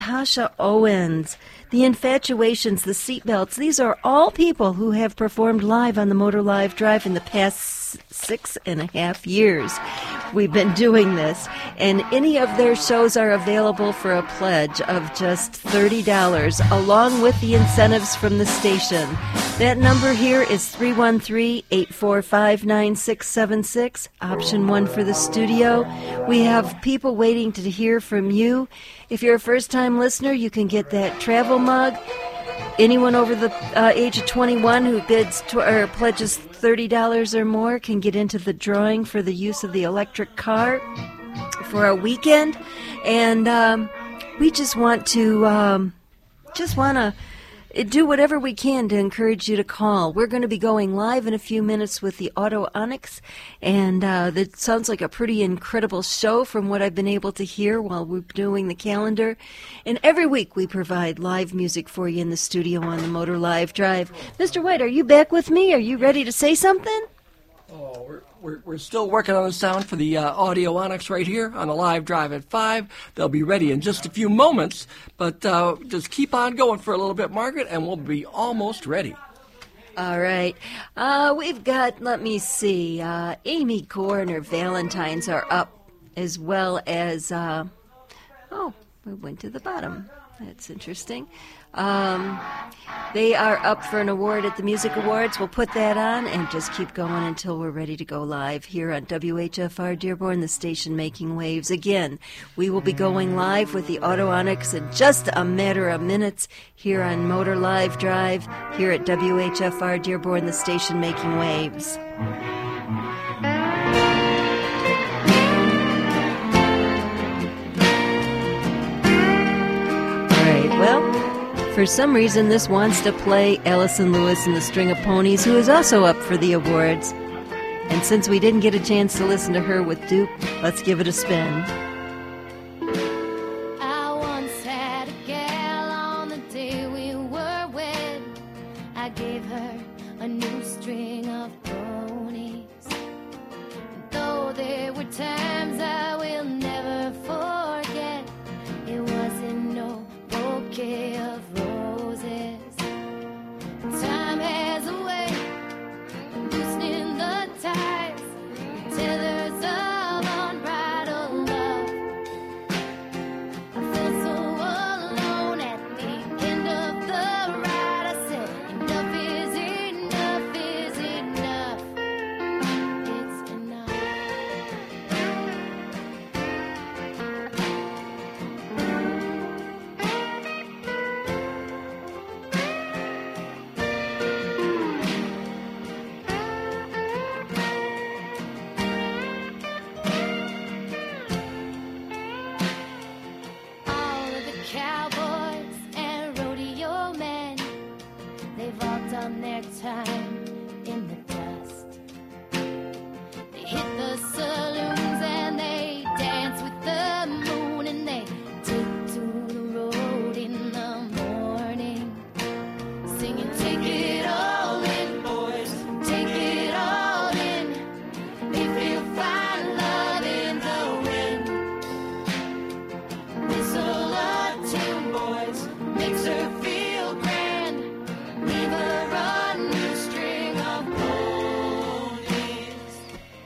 Tasha Owens, the Infatuations, the Seatbelts. These are all people who have performed live on the Motor Live Drive in the past 6.5 years. We've been doing this, and any of their shows are available for a pledge of just $30, along with the incentives from the station. That number here is 313-845-9676, option 1 for the studio. We have people waiting to hear from you. If you're a first-time listener, you can get that travel mug. Anyone over the age of 21 who bids or pledges $30 or more can get into the drawing for the use of the electric car for a weekend. And we just want to do whatever we can to encourage you to call. We're going to be going live in a few minutes with the Auto Onyx, and that sounds like a pretty incredible show from what I've been able to hear while we're doing the calendar. And every week we provide live music for you in the studio on the Motor Live Drive. Mr. White, are you back with me? Are you ready to say something? Oh, we're still working on the sound for the Audio Onyx right here on the Live Drive at 5. They'll be ready in just a few moments, but just keep on going for a little bit, Margaret, and we'll be almost ready. All right. We've got, let me see, Amy Core and her Valentines are up, as well as, we went to the bottom. That's interesting. They are up for an award at the Music Awards. We'll put that on and just keep going until we're ready to go live here on WHFR Dearborn, the station making waves. Again, we will be going live with the Auto Onyx in just a matter of minutes here on Motor Live Drive here at WHFR Dearborn, the station making waves. Well, for some reason, this wants to play Alison Lewis and the String of Ponies, who is also up for the awards. And since we didn't get a chance to listen to her with Duke, let's give it a spin. I once had a gal on the day we were wed. I gave her a new string of ponies. And though there were times I will never forget, it wasn't no bouquet of roses. Time has a way of loosening the ties, the tethers of unbridled love. I felt so alone at the end of the ride. I said, enough is enough is enough. It's enough. All of the cowboys and rodeo men, they've all done their time in the dust. They hit the saloons and they dance with the moon, and they take to the road in the morning, singing, take it all in, boys, take it all in. If you find love in the wind, whistle a tune, boys, makes her feel grand. Leave her a new string of ponies.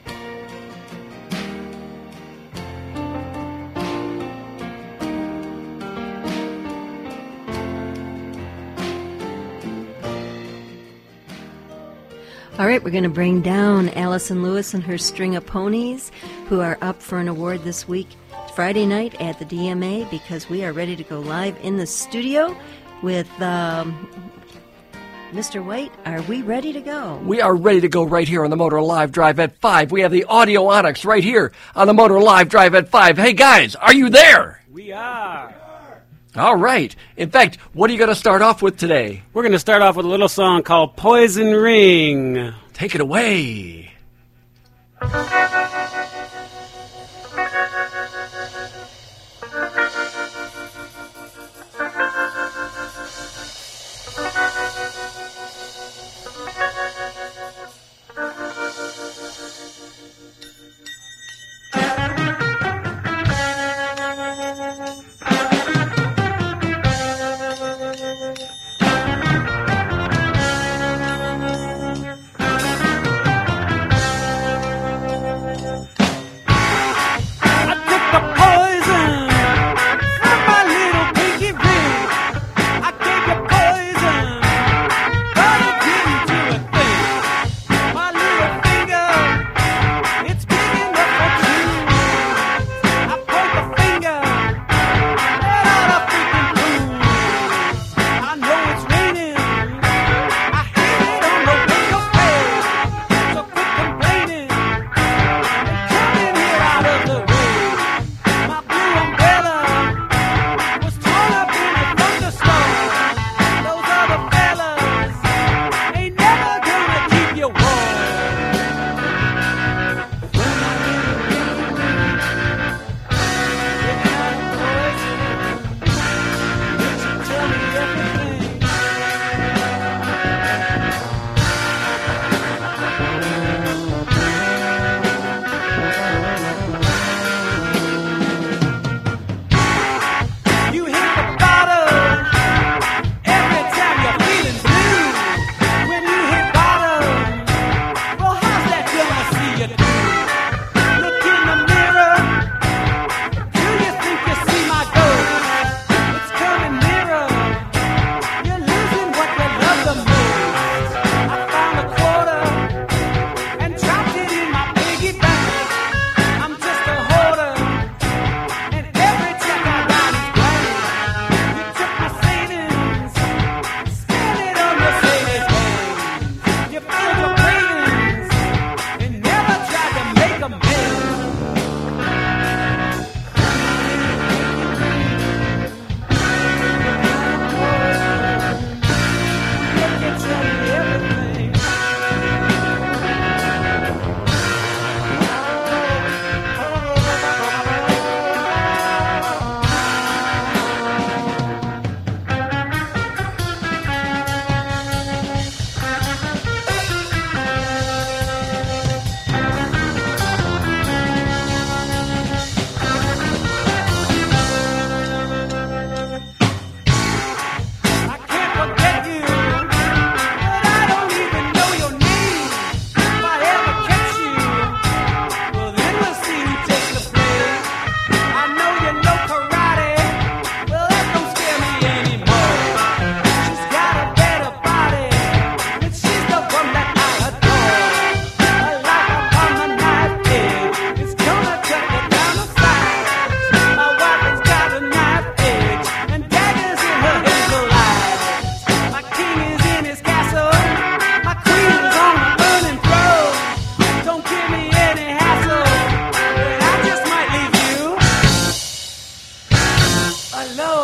All right, we're going to bring down Alison Lewis and her String of Ponies, who are up for an award this week, Friday night at the DMA, because we are ready to go live in the studio with Mr. White. Are we ready to go? We are ready to go right here on the Motor Live Drive at 5. We have the Audio Onyx right here on the Motor Live Drive at 5. Hey, guys, are you there? We are. All right. In fact, what are you going to start off with today? We're going to start off with a little song called Poison Ring. Take it away.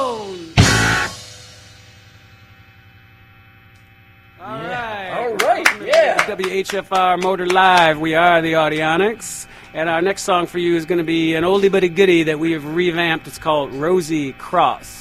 Jones. All right, yeah. WHFR Motor Live. We are the Audionics. And our next song for you is going to be an oldie but a goodie that we have revamped. It's called Rosie Cross.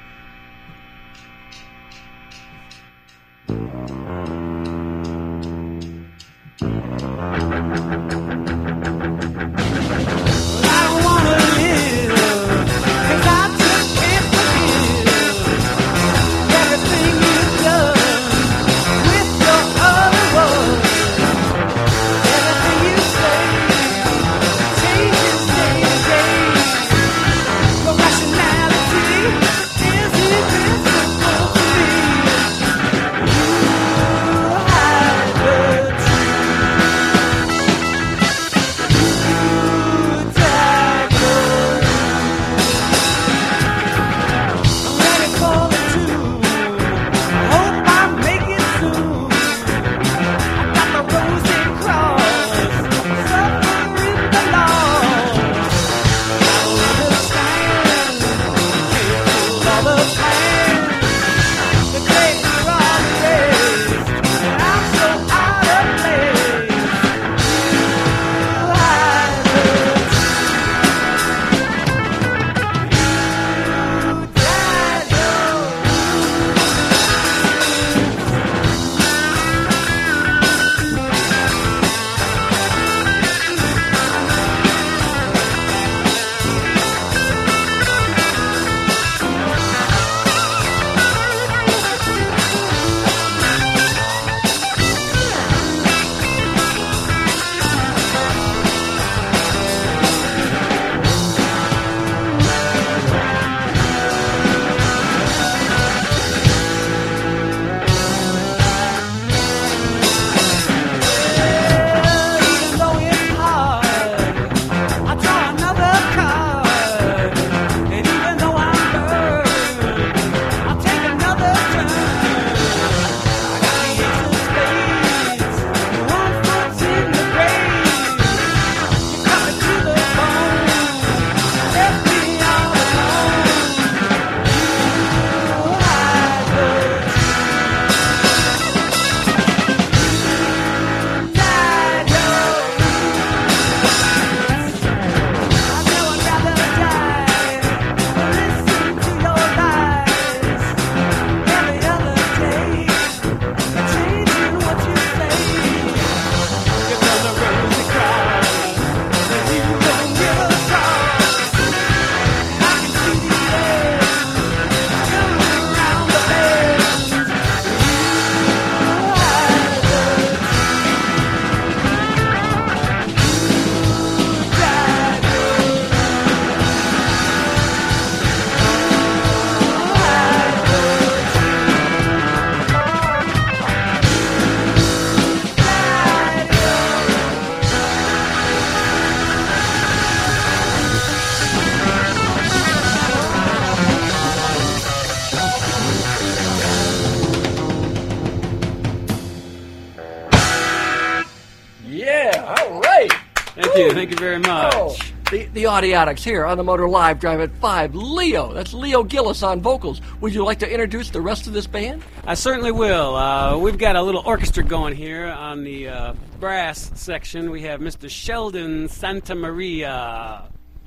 Thank you very much. Oh, the Audionics here on the Motor Live Drive at 5. Leo, that's Leo Gillis on vocals. Would you like to introduce the rest of this band? I certainly will. We've got a little orchestra going here on the brass section. We have Mr. Sheldon Santamaria.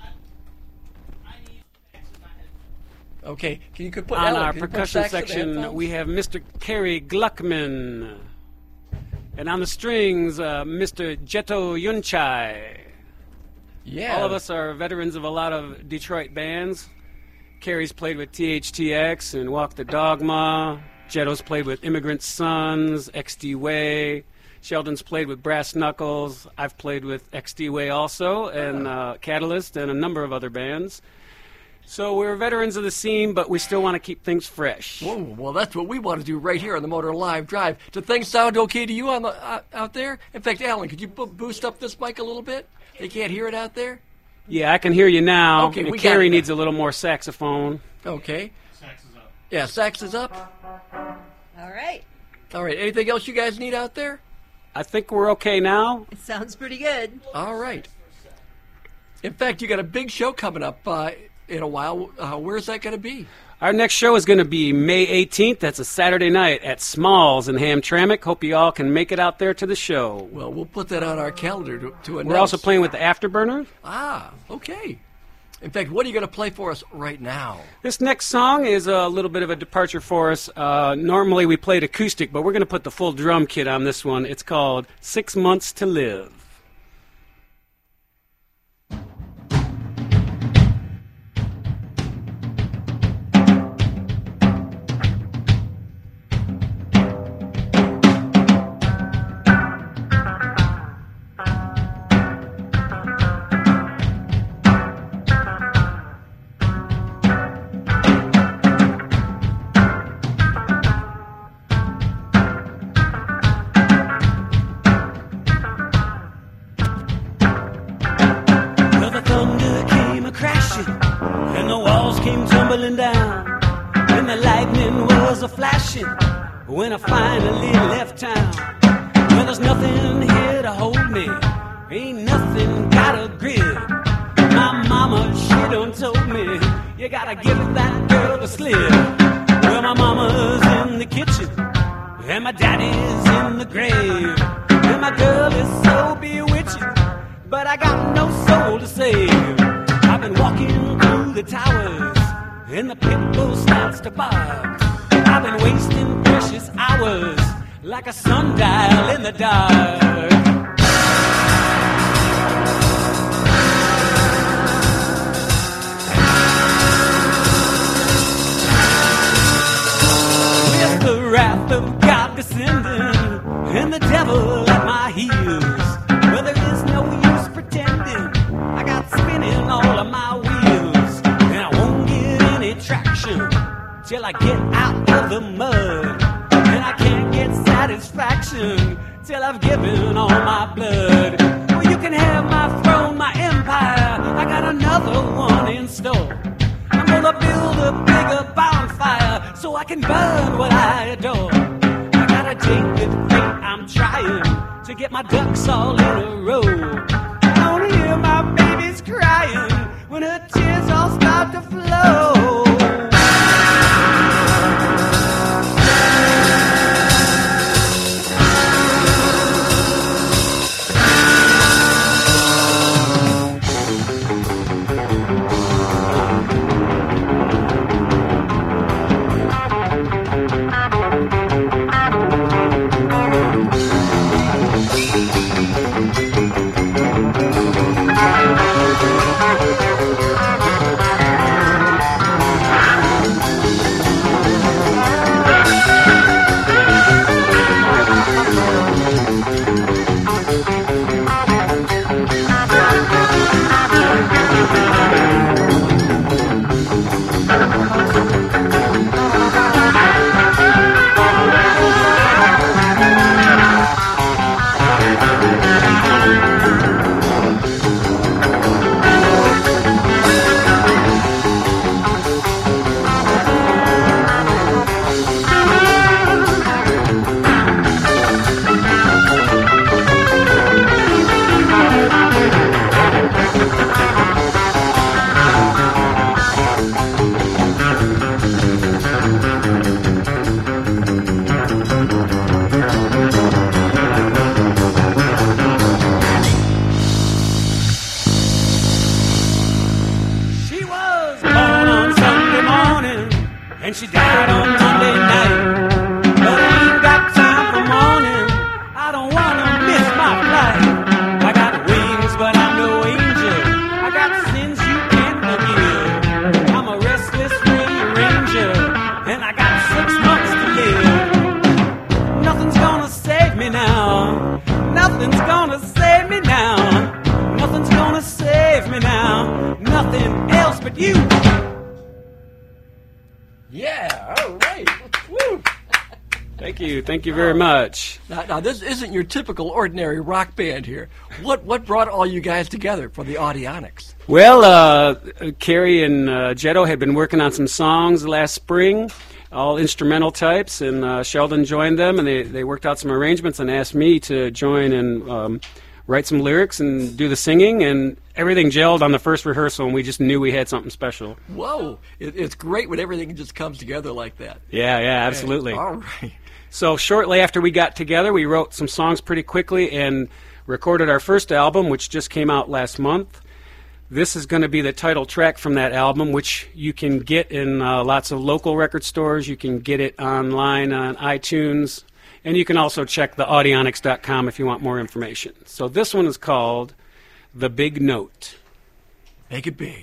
Okay, you could put on Alan, our percussion section. We have Mr. Kerry Gluckman. And on the strings, Mr. Jeto Yunchai. Yeah. All of us are veterans of a lot of Detroit bands. Kerry's played with THTX and Walk the Dogma. Jeto's played with Immigrant Sons, XD Way. Sheldon's played with Brass Knuckles. I've played with XD Way also, and Catalyst, and a number of other bands. So we're veterans of the scene, but we still want to keep things fresh. Whoa, well, that's what we want to do right here on the Motor Live Drive. Do things sound okay to you on the out there? In fact, Alan, could you boost up this mic a little bit? They can't hear it out there? Yeah, I can hear you now. Okay, and Kerry needs a little more saxophone. Okay. Sax is up. Yeah, sax is up. All right. All right, anything else you guys need out there? I think we're okay now. It sounds pretty good. All right. In fact, you got a big show coming up in a while. Where's that going to be? Our next show is going to be May 18th. That's a Saturday night at Smalls in Hamtramck. Hope you all can make it out there to the show. Well, we'll put that on our calendar to announce. We're also playing with the Afterburner. Ah, okay. In fact, what are you going to play for us right now? This next song is a little bit of a departure for us. Normally we played acoustic, but we're going to put the full drum kit on this one. It's called 6 Months to Live. When I finally left town, well, there's nothing here to hold me, ain't nothing got a grip. My mama, she done told me, you gotta give that girl the slip. Well, my mama's in the kitchen, and my daddy's in the grave, and my girl is so bewitching, but I got no soul to save. I've been walking through the towers, and the pit bull starts to bark. I've been wasting precious hours like a sundial in the dark. With the wrath of God descending and the devil at my heels, well, there is no use pretending I got spinning all of my wheels, and I won't get any traction till I get out of the mud, and I can't get satisfaction till I've given all my blood. Well, you can have my throne, my empire, I got another one in store. I'm gonna build a bigger bonfire so I can burn what I adore. I got a date with fate, I'm trying to get my ducks all in a row. I don't hear my babies crying when her tears all start to flow. And she died on Monday night, but I ain't got time for mourning. I don't wanna miss my flight. I got wings, but I'm no angel. I got sins you can't forgive. I'm a restless rearranger, and I got 6 months to live. Nothing's gonna save me now. Nothing's gonna save me now. Nothing's gonna save me now. Nothing else but you. Yeah, all right. Woo. Thank you very much. Now, this isn't your typical ordinary rock band here. What brought all you guys together for the Audionics? Well, Carrie and Jetto had been working on some songs last spring, all instrumental types, and Sheldon joined them, and they worked out some arrangements and asked me to join and write some lyrics and do the singing, and everything gelled on the first rehearsal, and we just knew we had something special. Whoa. It's great when everything just comes together like that. Yeah, absolutely. All right. So shortly after we got together, we wrote some songs pretty quickly and recorded our first album, which just came out last month. This is going to be the title track from that album, which you can get in lots of local record stores. You can get it online on iTunes. And you can also check the Audionics.com if you want more information. So this one is called The Big Note. Make it big.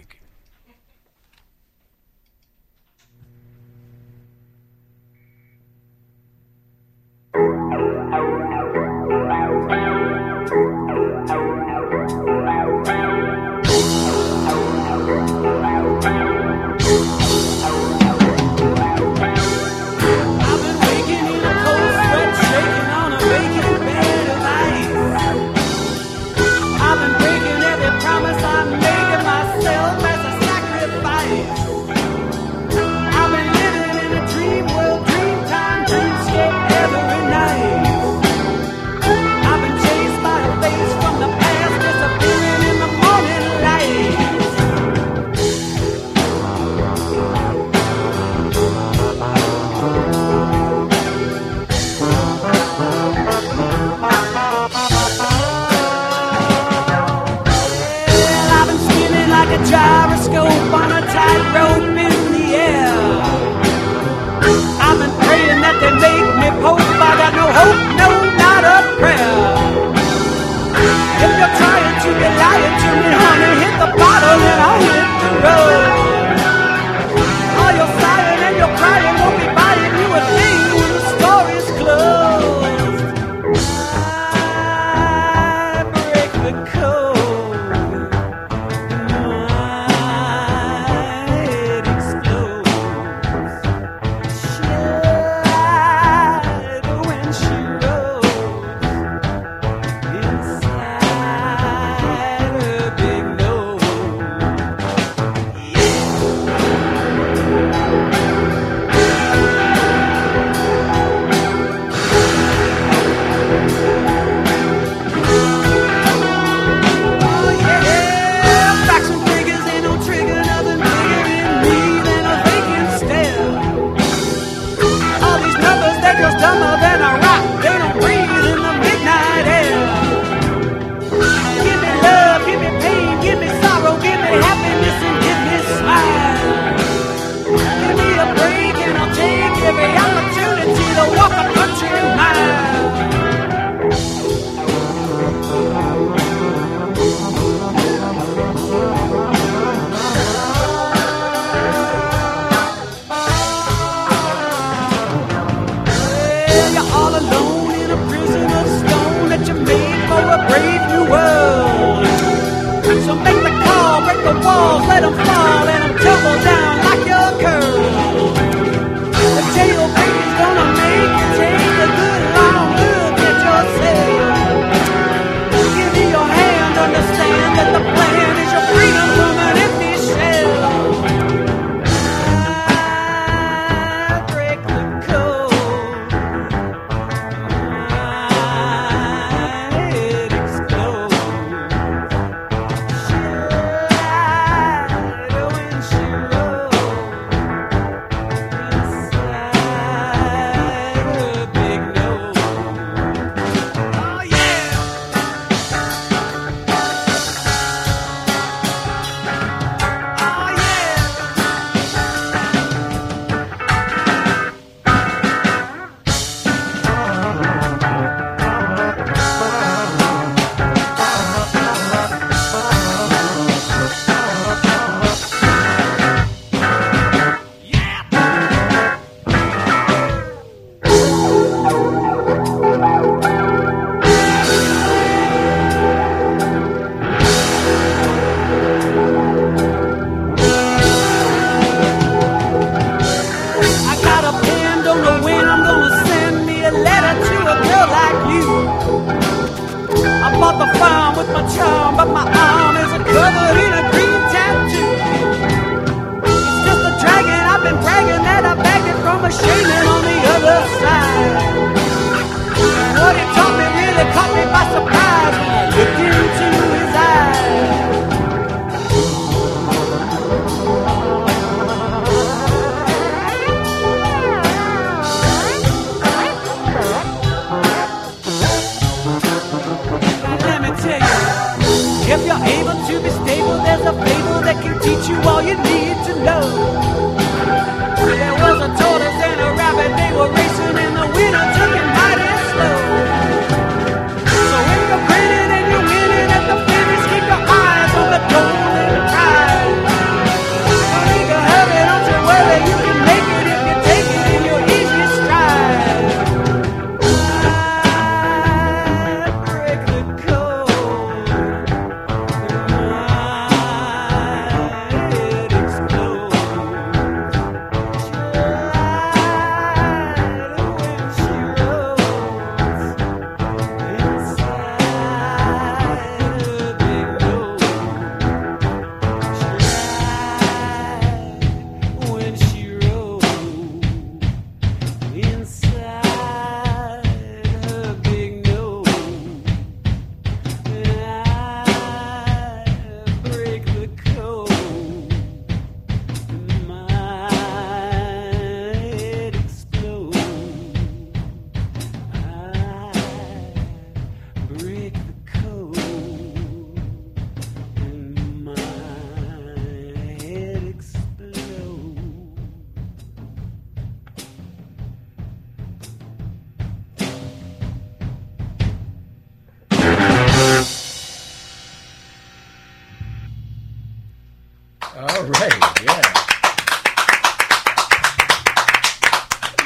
Gyroscope on a tightrope in the air. I've been praying that they make me pope. I got no hope, no, not a prayer. If you're trying to be lying to me, honey, hit the bottle and I'll hit the road. All your sighing and your crying won't be buying you a thing when the story's closed. I break the code. Let them fall and them tumble down like your curls. The jailbreak's gonna make you take a good long look at yourself. Give me your hand, understand that the plan is your freedom from an empty shell. I break the code. It explodes. With my charm, but my arm is covered in a green tattoo. It's just a dragon, I've been bragging that I bagged it from a shaman on the other side. What he taught me really caught me by surprise. When I looked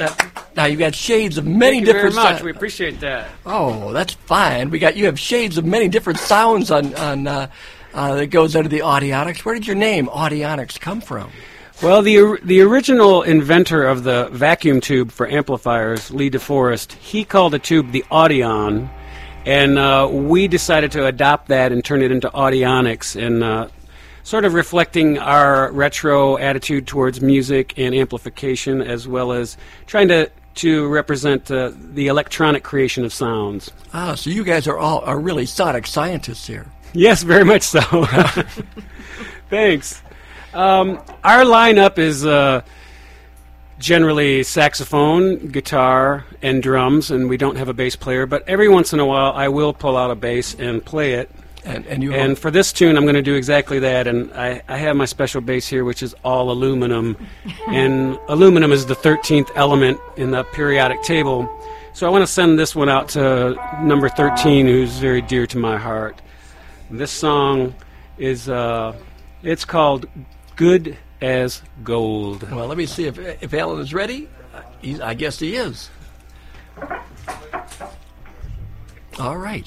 Now you've got shades of many Thank you different very much. sounds. We appreciate that. Oh, that's fine. You have shades of many different sounds on that goes under the Audionics. Where did your name Audionics come from? Well, the original inventor of the vacuum tube for amplifiers, Lee DeForest, he called the tube the Audion, and we decided to adopt that and turn it into Audionics, and sort of reflecting our retro attitude towards music and amplification, as well as trying to represent the electronic creation of sounds. Ah, so you guys are really sonic scientists here. Yes, very much so. Thanks. Our lineup is generally saxophone, guitar, and drums, and we don't have a bass player, but every once in a while I will pull out a bass and play it. And for this tune, I'm going to do exactly that, and I have my special bass here, which is all aluminum, and aluminum is the 13th element in the periodic table, so I want to send this one out to number 13, who's very dear to my heart. This song is, it's called Good as Gold. Well, let me see if Alan is ready. I guess he is. All right.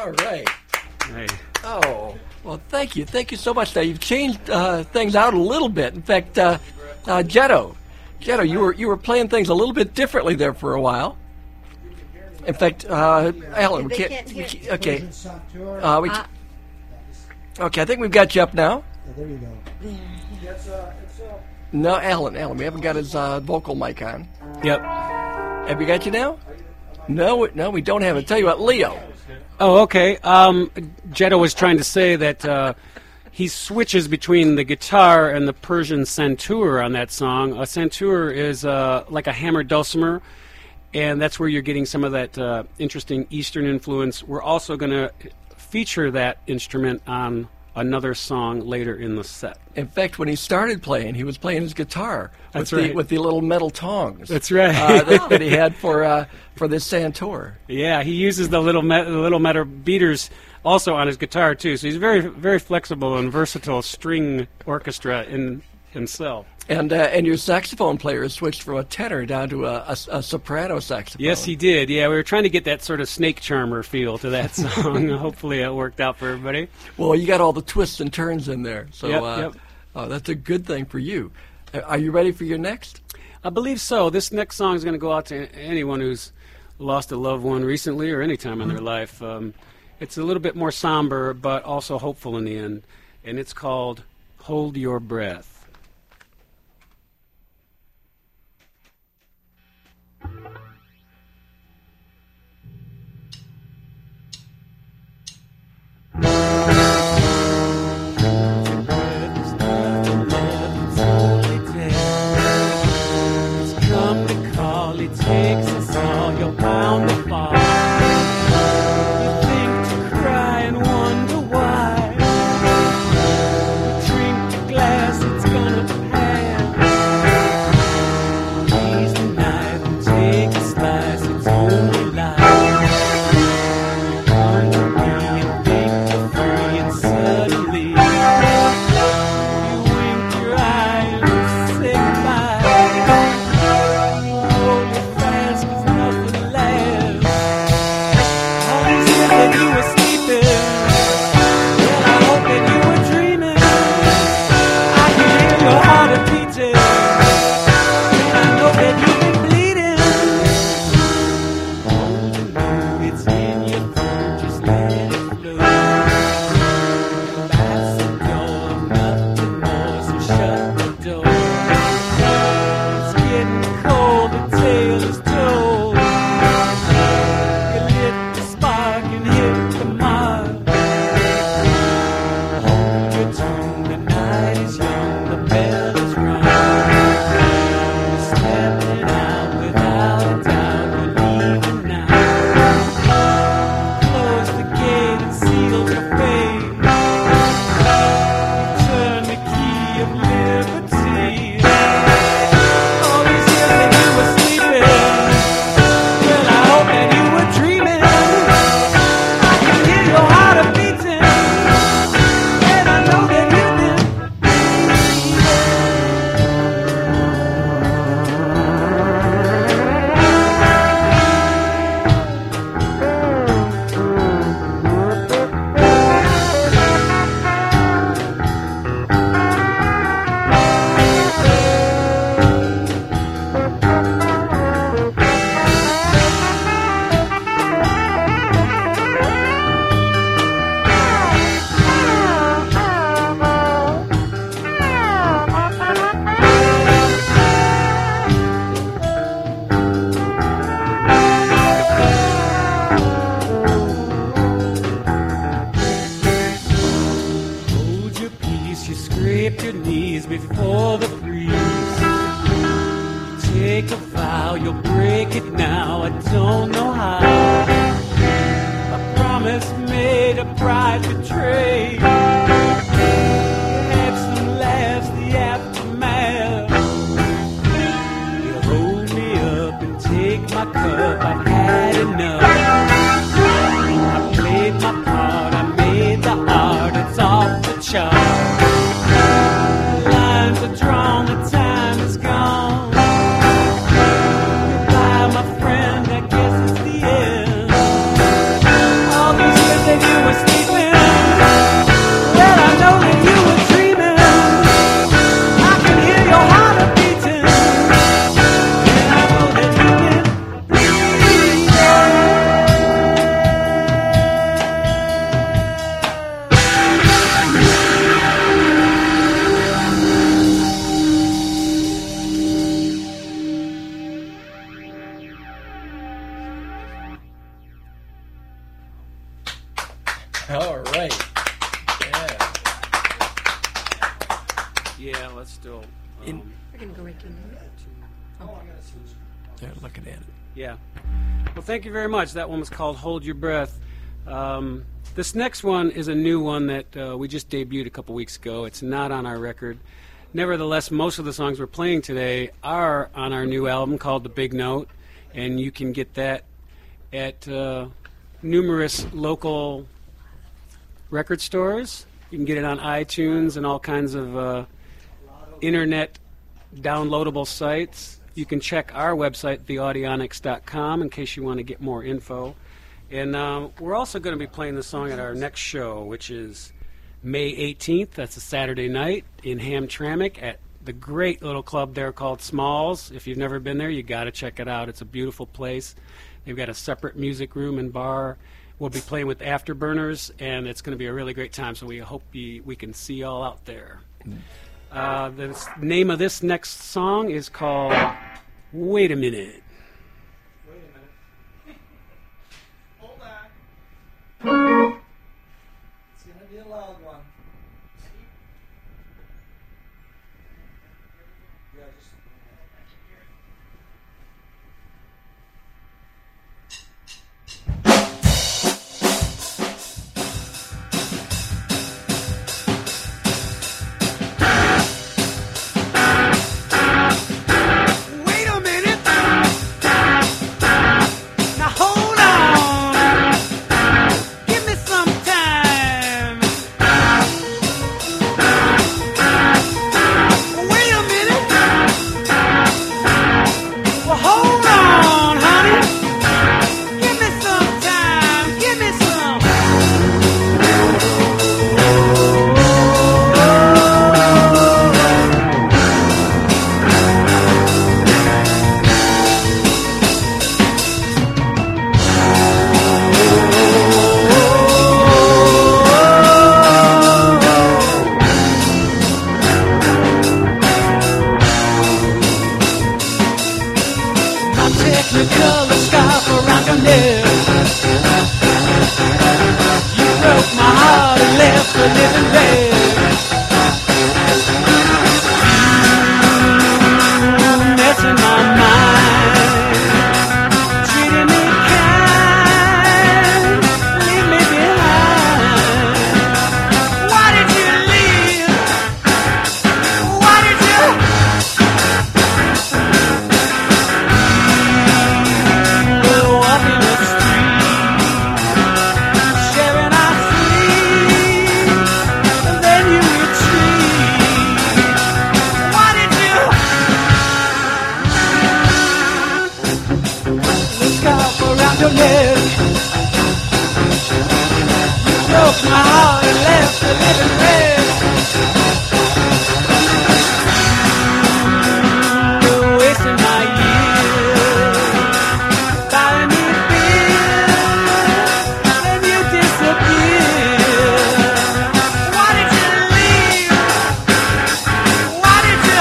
All right. Hey. Oh, well, thank you. Thank you so much. Now, you've changed things out a little bit. In fact, Jetto, you were playing things a little bit differently there for a while. In fact, Alan, we can't. Okay. Okay, I think we've got you up now. There you go. No, Alan, we haven't got his vocal mic on. Yep. Have we got you now? No, we don't have it. Tell you what, Leo. Oh, okay. Jetto was trying to say that he switches between the guitar and the Persian santur on that song. A santur is like a hammered dulcimer, and that's where you're getting some of that interesting Eastern influence. We're also going to feature that instrument on another song later in the set. In fact, when he started playing, he was playing his guitar That's right. with the little metal tongs. That's right. That he had for this santur. Yeah, he uses the little metal beaters also on his guitar too. So he's very, very flexible and versatile string orchestra in himself. And your saxophone player has switched from a tenor down to a soprano saxophone. Yes, he did. Yeah, we were trying to get that sort of Snake Charmer feel to that song. Hopefully it worked out for everybody. Well, you got all the twists and turns in there. So Yep. that's a good thing for you. Are you ready for your next? I believe so. This next song is going to go out to anyone who's lost a loved one recently or any time in their life. It's a little bit more somber, but also hopeful in the end. And it's called Hold Your Breath. Takes us all, you're bound to fall. You think to cry and wonder why. You drink the glass, it's gonna pass. Use the knife and take a slice, it's only life. Come to me and think you're free, and suddenly you wink your eye and say goodbye. You were sleeping. Well, I hope that you were dreaming. I can hear your heart beating, and I know that you've been bleeding. Holding you, it's in your throat, just let it flow. That's the door, nothing more, so shut the door. It's getting cold, the tale is told. You lit the spark and hit the mark. Hold your tongue, the night is young, the bell is rung. You're stepping out without a doubt, you're leaving now. Close the gate and seal your fate. You turn the key of liberty. All these years that you were sleeping. Well, I hope that you were dreaming. I can hear your heart beating, and I know that you've been hold your peace, you scrape your knees before the breeze. You take a vow, you'll break it now, I don't know how. A promise made, a pride betrayed. You had some laughs, the aftermath. You hold me up and take my cup, I've had enough. I played my part, I made the art, it's off the chart. The lines are drawn, the time is gone. Goodbye, my friend, I guess it's the end. All these years that All right. Yeah. Yeah, let's still. We're going to go right to They're looking at it. Yeah. Well, thank you very much. That one was called Hold Your Breath. This next one is a new one that we just debuted a couple weeks ago. It's not on our record. Nevertheless, most of the songs we're playing today are on our new album called The Big Note, and you can get that at numerous local record stores. You can get it on iTunes and all kinds of internet downloadable sites. You can check our website, theaudionics.com, in case you want to get more info. And we're also going to be playing the song at our next show, which is May 18th. That's a Saturday night in Hamtramck at the great little club there called Smalls. If you've never been there, you got to check it out. It's a beautiful place. They've got a separate music room and bar. We'll be playing with Afterburners, and it's going to be a really great time, so we hope we can see you all out there. The name of this next song is called Wait a Minute. Hold on. It's going to be a loud one. Yeah, just... Wait a minute. Now hold on. Give me some time. Wait a minute. Well, hold on, honey. Give me some time. Give me some. My technicolor scarf around your neck. You broke my heart and left a living wreck. You messing my mind, treating me kind, leave me behind. Why did you leave? Why did you? We're walking the street, sharing our sleep, and then you retreat. Why did you? The scarf around your neck. You broke my heart and left a living wreck. You're wasting my years, buying me beer, then you disappear. Why did you leave? Why did you?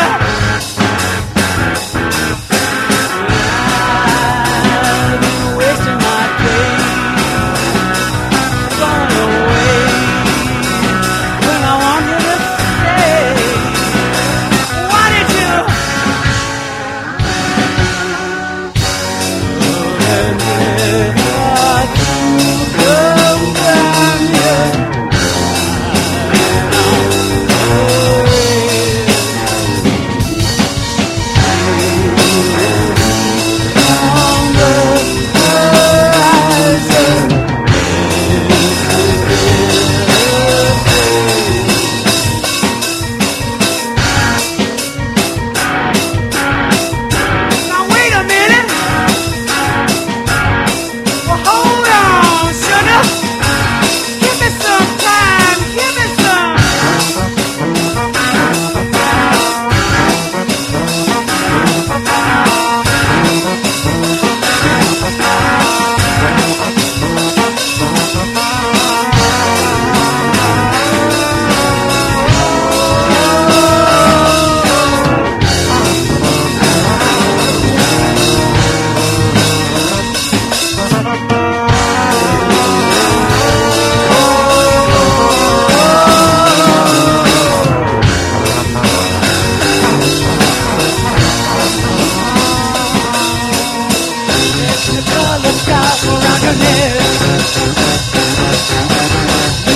I've been wasting my days, gone away. When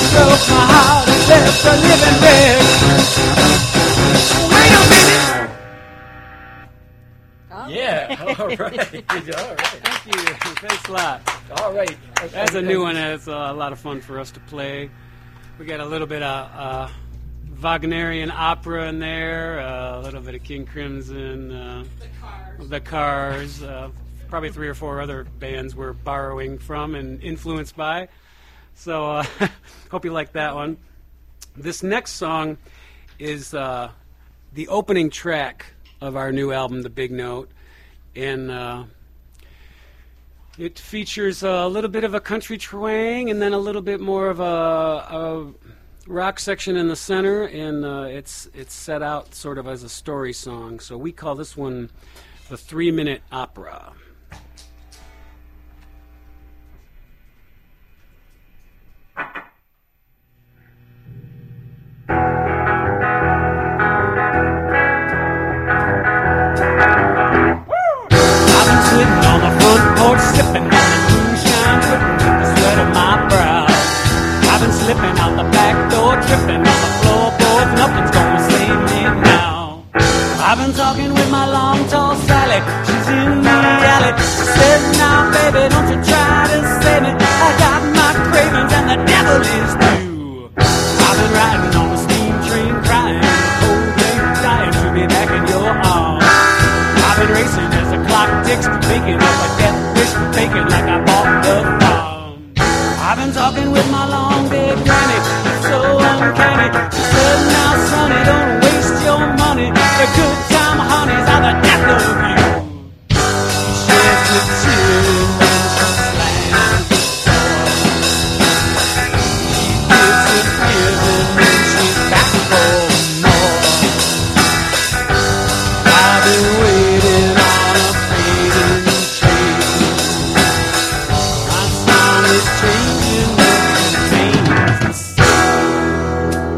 broke my heart and left a living wreck. Wait a minute. Yeah, all right. All right. Thank you. Thanks a lot. All right. That's a new one. It's a lot of fun for us to play. We got a little bit of Wagnerian opera in there, a little bit of King Crimson, the Cars, probably 3 or 4 other bands we're borrowing from and influenced by. So hope you like that one. This next song is the opening track of our new album, The Big Note, and it features a little bit of a country twang and then a little bit more of a rock section in the center, and it's set out sort of as a story song. So we call this one the 3-minute opera. Sitting on the front porch, sipping on the moonshine, dripping with the sweat of my brow. I've been slipping out the back door, tripping on the floorboards. Nothing's gonna save me now. I've been talking with my long, tall Sally. She's in the alley. She says, "Now, baby, don't you try to save me. I got my cravings and the devil is too." I've been riding on the steam train, crying, cold rain, dying to be back in your arms. I've been racing as the clock ticks, making up a death wish, faking like I bought the farm. I've been talking with my long dead granny, it's so uncanny. She said, "Now, sonny, don't waste your money. The good time honeys are the death of you." She sheds the tears when she slams the door. She disappears and then she's back for more. I've been waiting on a fading train. My sound is changing, but remains the same.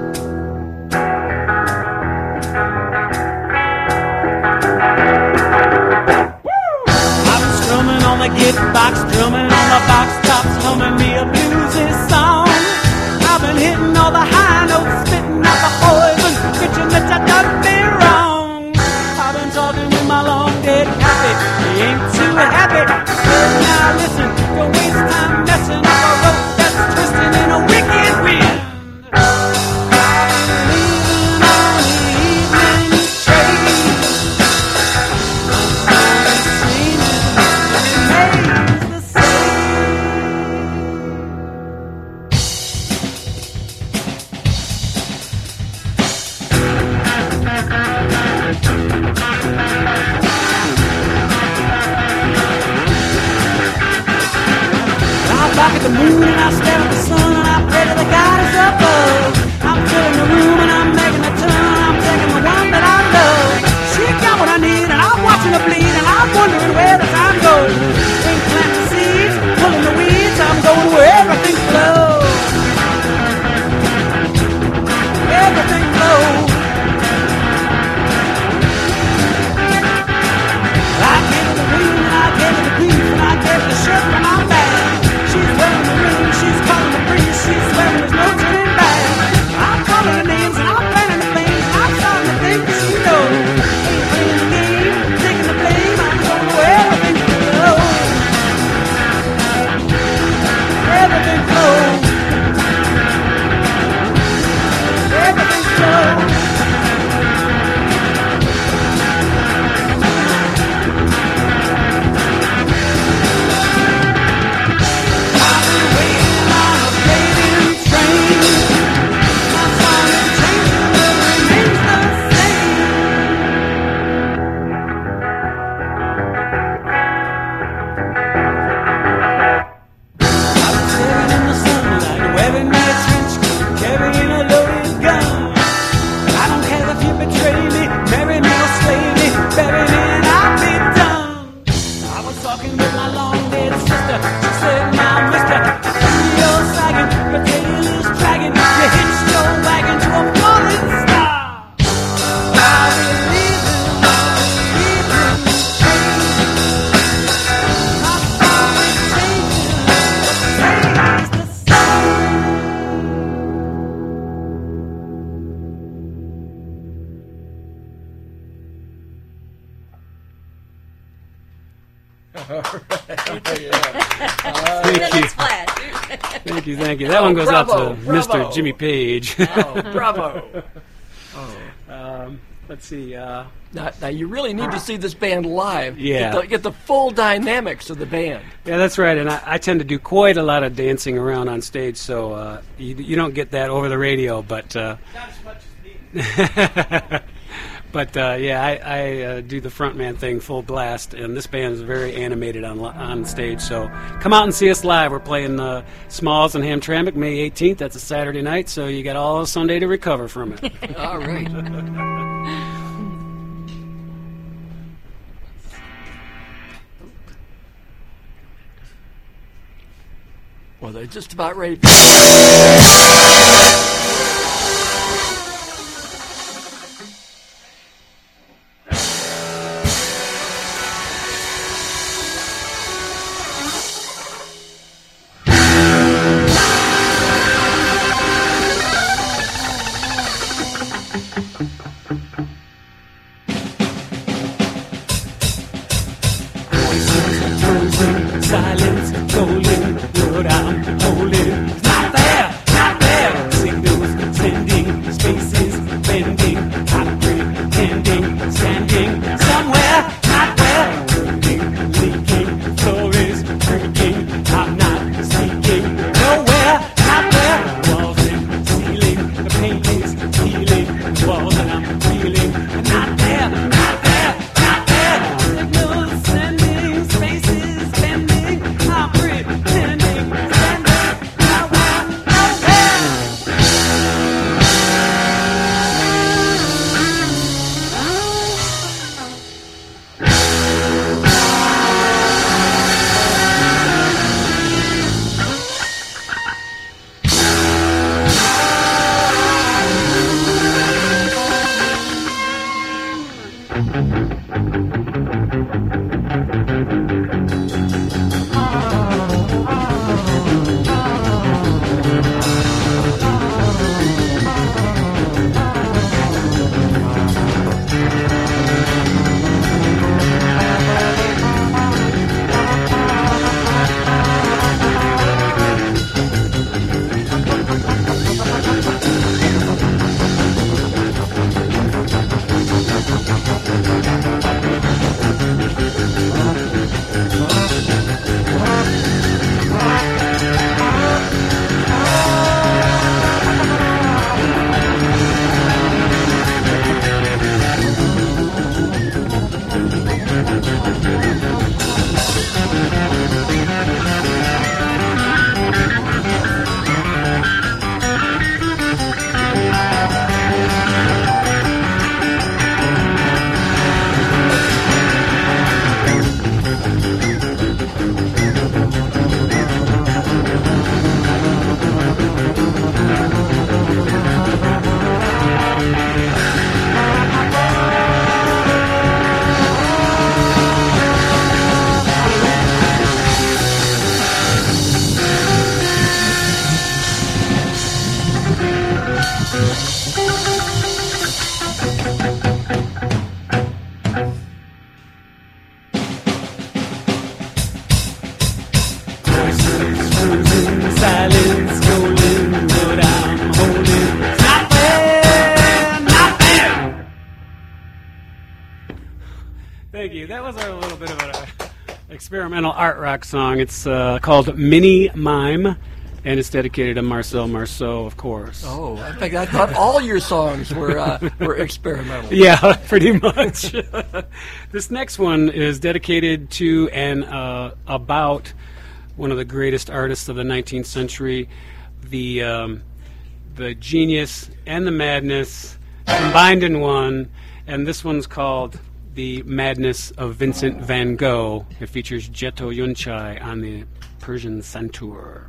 I've been strumming on the gitbox, drumming on the box tops, humming me a bluesy song. I've been hitting all the high notes, spitting out the poison, bitching that you done me wrong. I've been talking with my long dead happy, he ain't too happy. Said, "Now listen, don't waste time messing up a rope that's twisting in a wicked wind." I've been leaving on the evening train. My song is changing, it remains the same. I look at the moon and I stare at the sun and I pray to the goddess above. I'm filling the room and I'm making a turn. I'm taking the one that I love. She got what I need and I'm watching her bleed and I'm wondering where the time goes. Ain't planting seeds, pulling the weeds. I'm going where everything flows. Everything flows. I gave her the ring and I gave her the grief and I gave her the shirt from my bag. She's wearing the ring, she's calling the priest. Thank you. That one goes bravo, out to bravo. Mr. Jimmy Page. Oh, bravo. Let's see. Now you really need to see this band live. Yeah. Get the full dynamics of the band. Yeah, that's right. And I tend to do quite a lot of dancing around on stage, so you don't get that over the radio. But Not as much as me. but I do the frontman thing full blast, and this band is very animated on stage. So come out and see us live. We're playing Smalls and Hamtramck May 18th. That's a Saturday night, so you got all Sunday to recover from it. All right. Well, they're just about ready. Silence, golden, Lord, I'm holding. It's not there. Signals sending, spaces bending, I'm pretending, standing somewhere, not where. Burning, leaking, floor is creaking. I'm not sneaking nowhere, not where. Walls and ceiling, the paint is healing. The walls that I'm feeling, not there, not there, not there. Signals sending, spaces bending, I'm pretending, standing nowhere, nowhere. Silence, golden, Lord, I'm holding. Not there, not there. Thank you. That was a little bit of an experimental art rock song. It's called Mini Mime, and it's dedicated to Marcel Marceau, of course. Oh, in fact, I thought all your songs were experimental. Yeah, pretty much. This next one is dedicated to and about one of the greatest artists of the 19th century, the genius and the madness combined in one, and this one's called The Madness of Vincent van Gogh. It features Jetto Yunchai on the Persian Santur.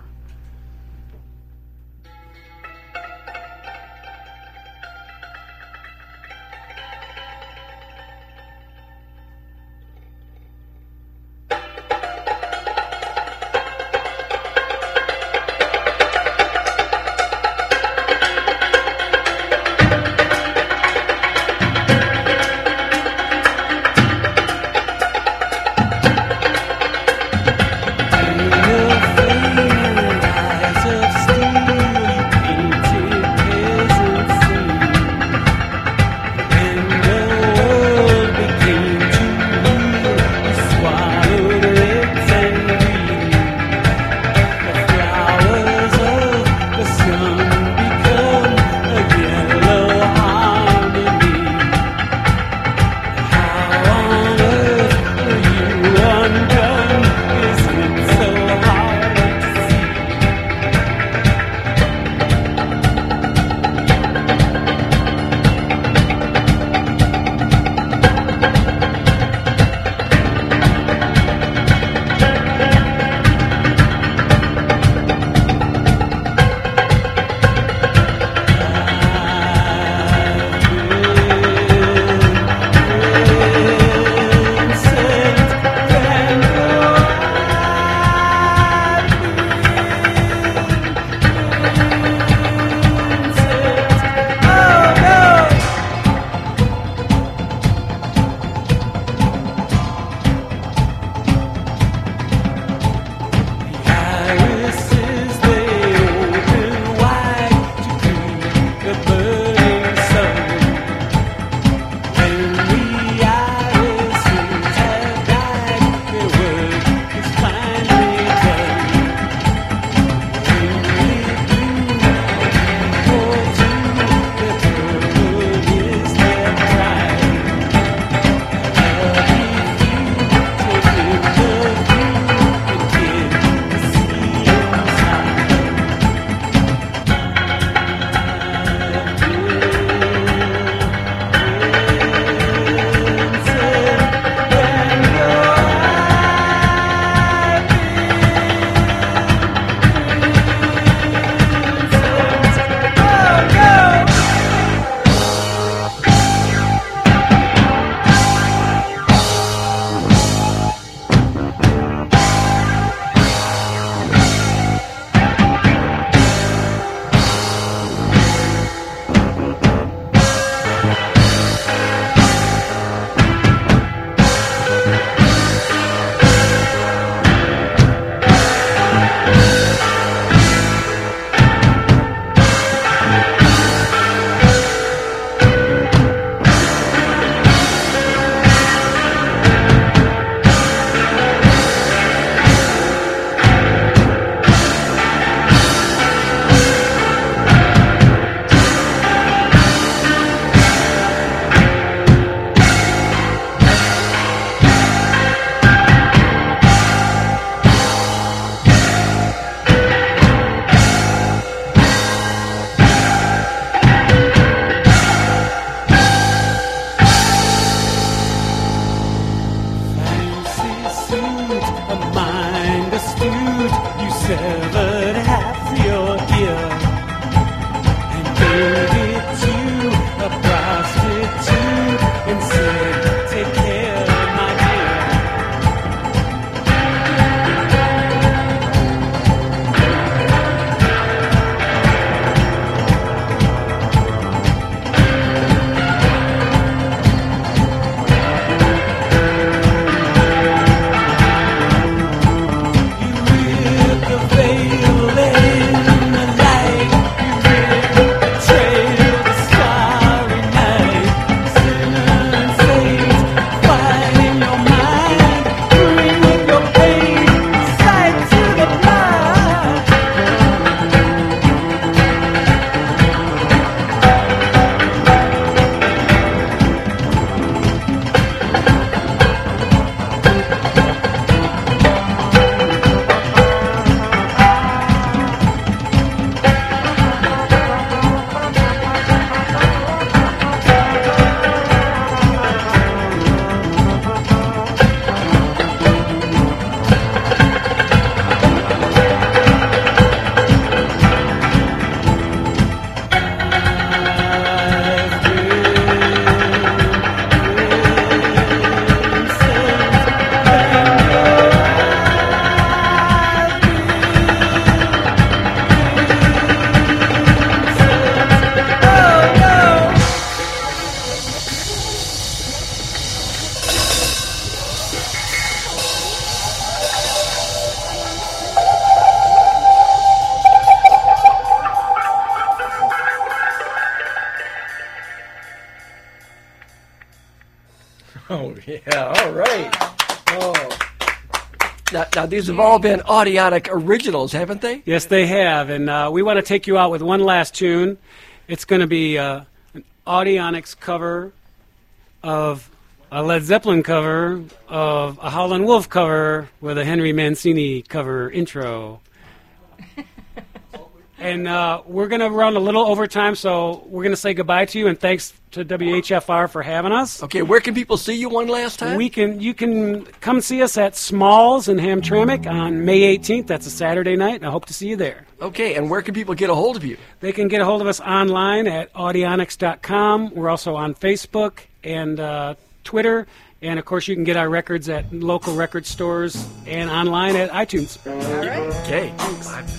Feel Yeah, all right. Oh. Now, these have all been Audionic originals, haven't they? Yes, they have. And we want to take you out with one last tune. It's going to be an Audionics cover of a Led Zeppelin cover of a Howlin' Wolf cover with a Henry Mancini cover intro. And we're going to run a little overtime, so we're going to say goodbye to you, and thanks to WHFR for having us. Okay, where can people see you one last time? You can come see us at Smalls in Hamtramck on May 18th. That's a Saturday night, and I hope to see you there. Okay, and where can people get a hold of you? They can get a hold of us online at audionics.com. We're also on Facebook and Twitter. And, of course, you can get our records at local record stores and online at iTunes. All right. Okay, thanks.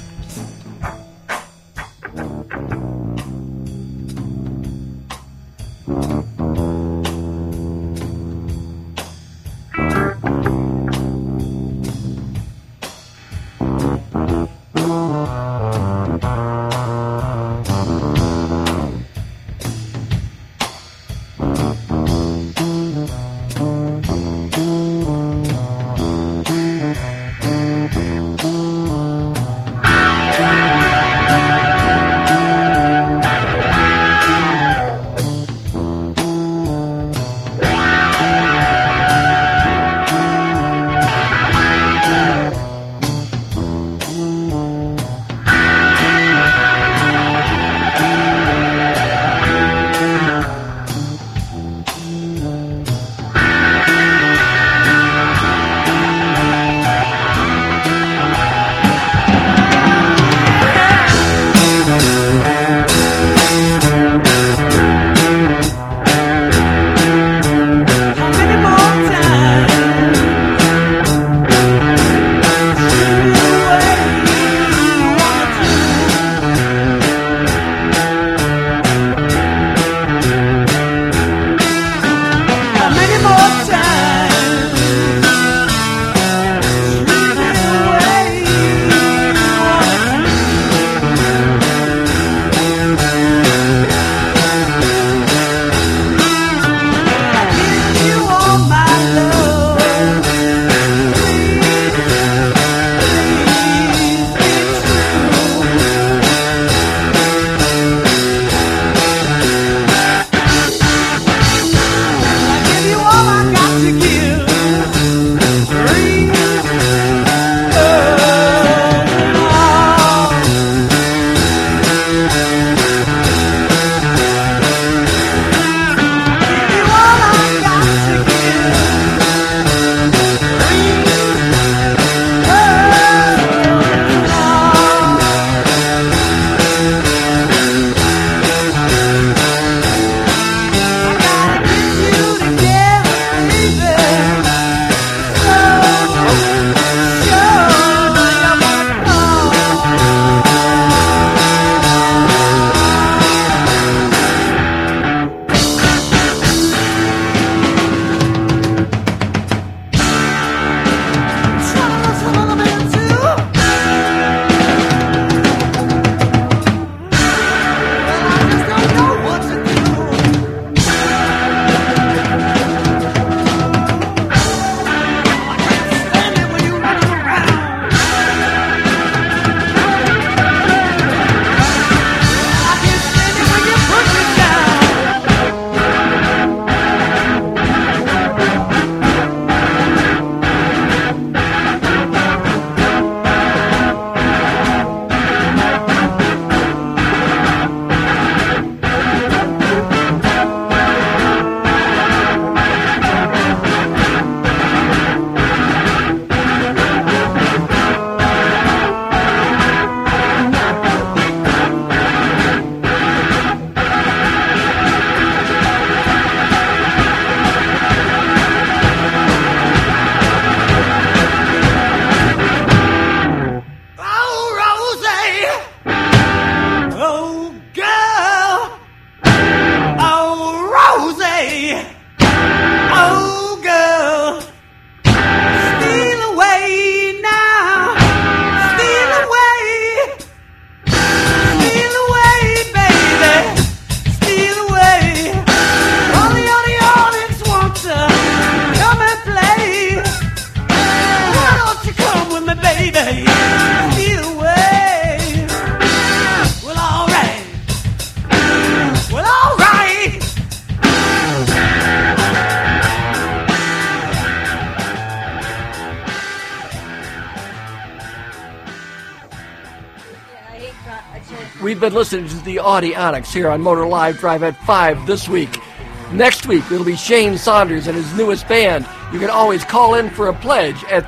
We've been listening to the Audionics here on Motor Live Drive at 5 this week. Next week, it'll be Shane Saunders and his newest band. You can always call in for a pledge at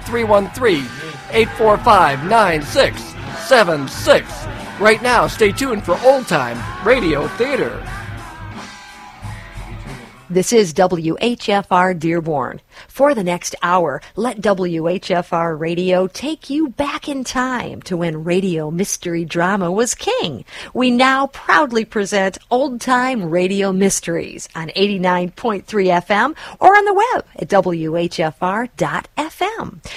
313-845-9676. Right now, stay tuned for Old Time Radio Theater. This is WHFR Dearborn. For the next hour, let WHFR Radio take you back in time to when radio mystery drama was king. We now proudly present Old Time Radio Mysteries on 89.3 FM or on the web at WHFR.FM.